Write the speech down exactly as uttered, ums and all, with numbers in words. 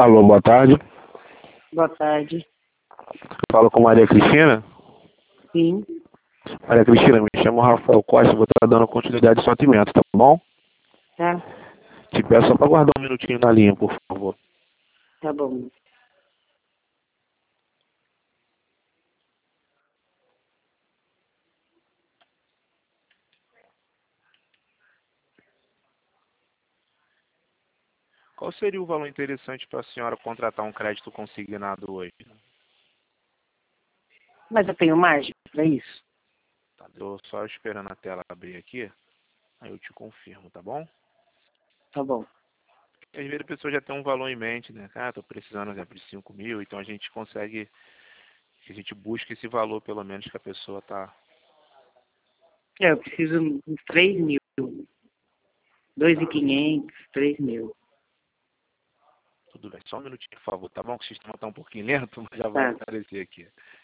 Alô, boa tarde. Boa tarde. Falo com Maria Cristina. Sim. Maria Cristina, me chamo Rafael Costa, vou estar dando continuidade ao seu atendimento, tá bom? Tá? Te peço só para guardar um minutinho na linha, por favor. Tá bom. Qual seria o valor interessante para a senhora contratar um crédito consignado hoje? Mas eu tenho margem para isso? Tá, tô só esperando a tela abrir aqui, aí eu te confirmo, tá bom? Tá bom. Às vezes a pessoa já tem um valor em mente, né? Ah, tô precisando, por exemplo, de cinco mil, então a gente consegue, a gente busca esse valor, pelo menos, que a pessoa tá... É, eu preciso uns três mil. Dois e quinhentos, três mil. Tudo bem, só um minutinho, por favor, tá bom? Que o sistema tá um pouquinho lento, mas já vai Tá. aparecer aqui.